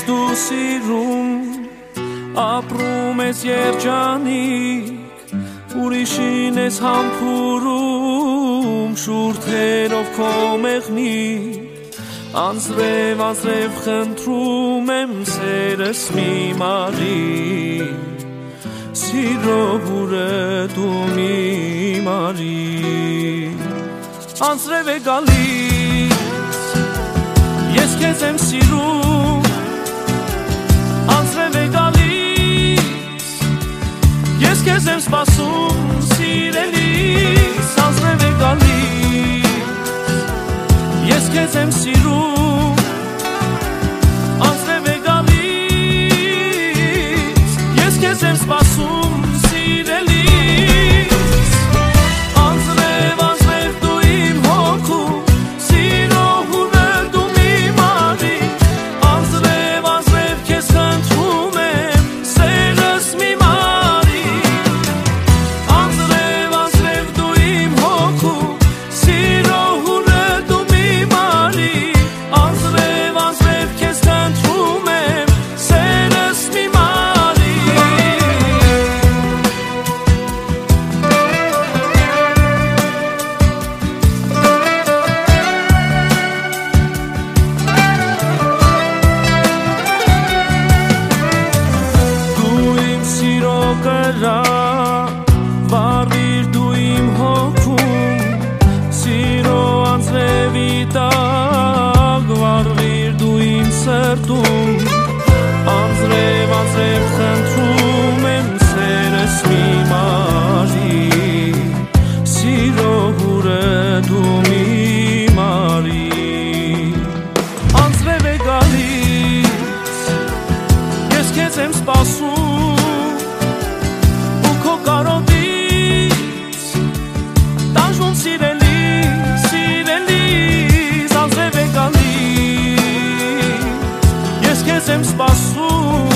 դու սիրում ապրում ես երջանիկ ուրիշին ես համբուրում շուրթերով քո մեղնիկ անձրև անձրև խնդրում եմ սերս մի մարի սիրո հուրը դու մի մարի անձրև է գալիս ես քեզ եմ սիրում անձրև է գալիս ես քեզ եմ սպասում սիրելիս անձրև է գալիս ես քեզ եմ սիրում անձրև է գալիս ես քեզ եմ սպասում սիրելիս անձրև անձրև դու իմ հոգում սիրո հուրը դու մի մարի անձրև անձրև քեզ խնդրում եմ սերս մի մարի անձրև անձրև դու իմ հոգում սիրո հուրը դու մի մարի անձրև անձրև քեզ խնդրում եմ սերս մի մարի Դու իմ սիրո կրակ վառվիր դու իմ հոգում սիրո անձրևի տակ վառվիր դու իմ սրտում անձրև անձրև խնդրում եմ սերս մի մարի սիրո հուրը դու մի մարի անձրև է գալիս ես քեզ եմ սպասում ու քո կարոտից տանջվում սիրելիս սիրելիս անձրև է գալիս ես քեզ եմ սպասում